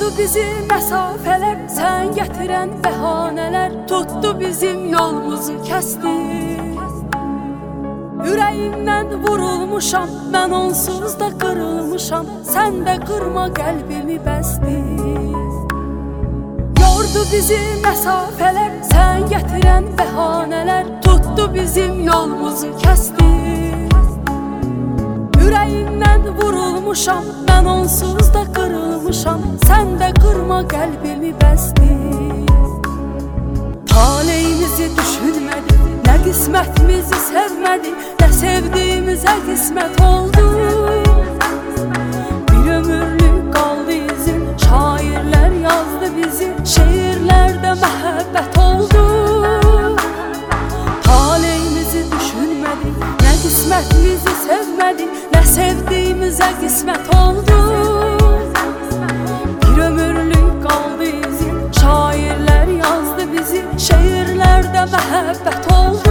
Yordu bizi məsafələr, sən gətirən bəhanələr, tutdu bizim yolumuzu kəsdi. Ürəyimdən vurulmuşam, mən onsuz da qırılmışam, sən də qırma qəlbimi bəsdi. Yordu bizi məsafələr, sən gətirən bəhanələr, tutdu bizim yolumuzu kəsdi. Ürəyimdən vurulmuşam, mən onsuz da qırılmışam, sən də qırma qəlbimi bəsdi. Taleyimizi düşünmədi, nə qismətimizi sevmədi, nə sevdiyimizə qismət oldu. Bir ömürlük qaldı izin, şairlər yazdı bizi, şeirlərdə məhəbbət oldu. Taleyimizi düşünmədi, nə qismətimizi sevmədi, nə sevdiyimizə qismət oldu. Bir ömürlük qaldı izin, şairlər yazdı bizi, şeirlərdə məhəbbət oldu.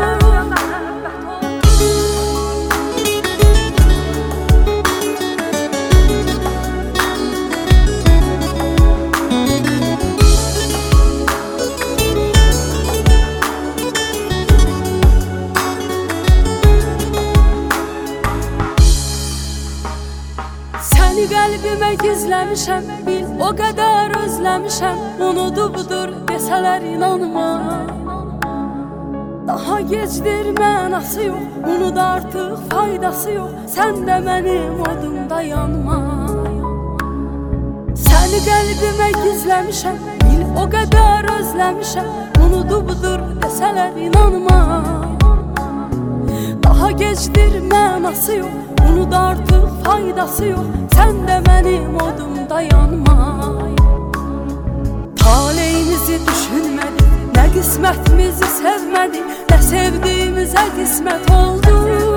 Səni qəlbimə gizləmişəm, bil o qədər özləmişəm, unudubdur desələr inanma. Daha gecdir mənası yox, unud artıq faydası yox, sən də mənim odumda yanma. Səni qəlbimə gizləmişəm, bil o qədər özləmişəm, unudubdur desələr inanma. Daha gecdir mənası yox, unud artıq faydası yox, sən də mənim odumda yanma. Taleyimizi düşünmədi, nə qismətimizi sevmədi, nə sevdiyimizə qismət oldu.